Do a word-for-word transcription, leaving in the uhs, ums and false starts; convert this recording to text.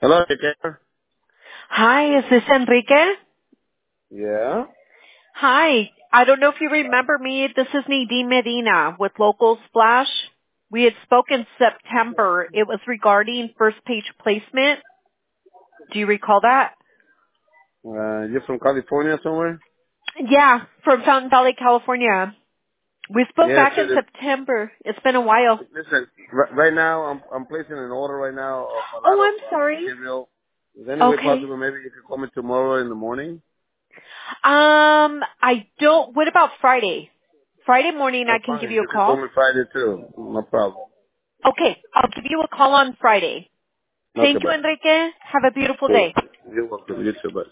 Hello, Enrique. Hi, is this Enrique? Yeah. Hi. I don't know if you remember me. This is Nadine Medina with Local Splash. We had spoken September. It was regarding first page placement. Do you recall that? Uh, you're from California somewhere? Yeah, from Fountain Valley, California. We spoke Yeah, back in sure. September. It's been a while. Listen, right, right now I'm I'm placing an order right now of a lot Oh, of I'm uh, sorry. material. Is there any way Okay. possible maybe you could call me tomorrow in the morning? Um, I don't, what about Friday? Friday morning I That's can give fine. you a You can call call. me Friday too. No problem. Okay, I'll give you a call on Friday. Okay, Thank you, bye. Enrique. Have a beautiful You're day. welcome. You're welcome. You too, bye.